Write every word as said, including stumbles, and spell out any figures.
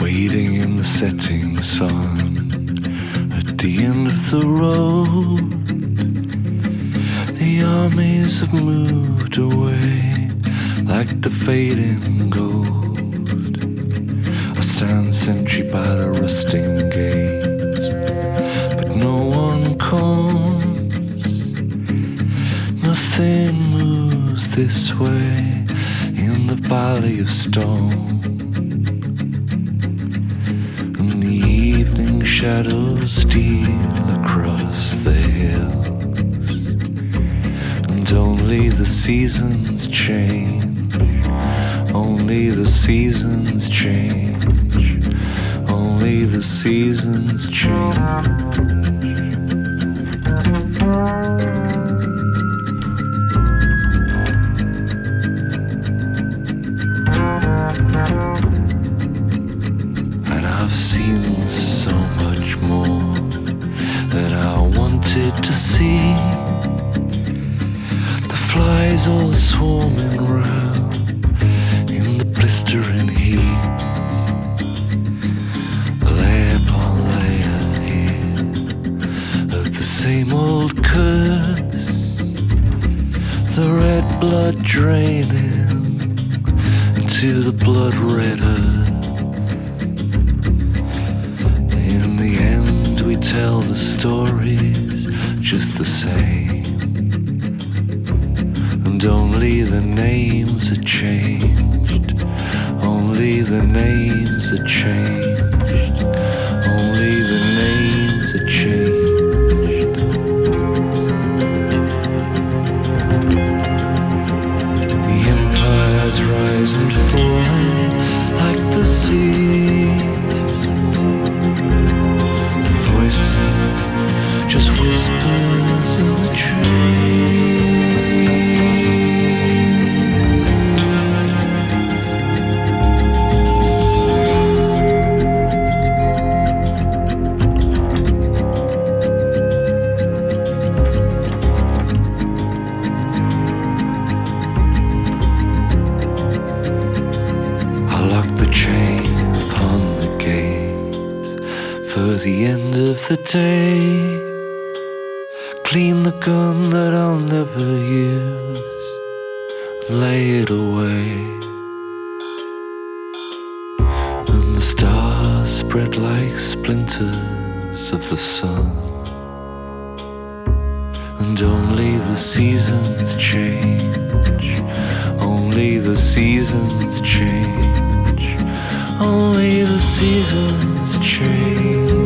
waiting in the setting sun at the end of the road. The armies have moved away like the fading gold. I stand sentry by the rusting gate, but no one comes. Nothing moves this way in the valley of stone. And the evening shadows steal across the hills, and only the seasons change. Only the seasons change. Only the seasons change. And I've seen so much more that I wanted to see. The flies all swarming round in the blistering heat, layer upon layer here of the same old curse. The red blood draining into the blood red earth. In the end we tell the stories just the same, and only the names are changed. Only the names are changed. Only the names are changed. The empires rise and fall like the seas. The voices just whispers in the trees. The end of the day, clean the gun that I'll never use, lay it away, and the stars spread like splinters of the sun, and only the seasons change. Only the seasons change. Only the seasons change.